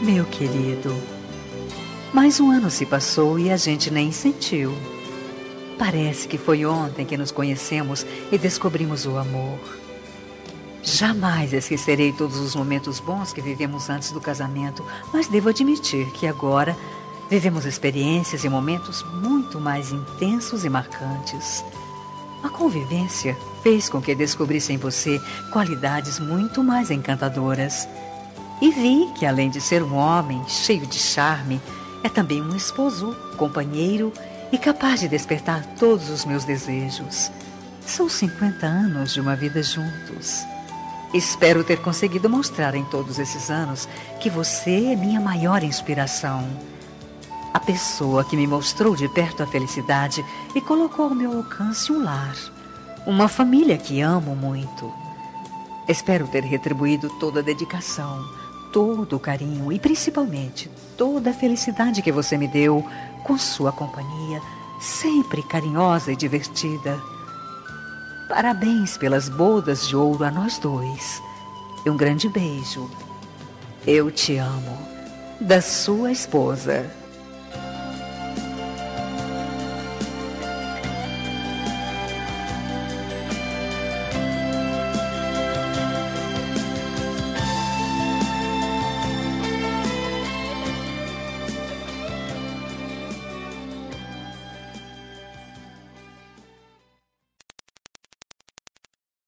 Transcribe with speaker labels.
Speaker 1: Meu querido, mais um ano se passou e a gente nem sentiu. Parece que foi ontem que nos conhecemos e descobrimos o amor. Jamais esquecerei todos os momentos bons que vivemos antes do casamento, mas devo admitir que agora vivemos experiências e momentos muito mais intensos e marcantes. A convivência fez com que descobrisse em você qualidades muito mais encantadoras. E vi que, além de ser um homem cheio de charme, é também um esposo, companheiro e capaz de despertar todos os meus desejos. São 50 anos de uma vida juntos. Espero ter conseguido mostrar em todos esses anos que você é minha maior inspiração. A pessoa que me mostrou de perto a felicidade e colocou ao meu alcance um lar. Uma família que amo muito. Espero ter retribuído toda a dedicação, todo o carinho e principalmente toda a felicidade que você me deu com sua companhia, sempre carinhosa e divertida. Parabéns pelas bodas de ouro a nós dois. Um grande beijo. Eu te amo. Da sua esposa.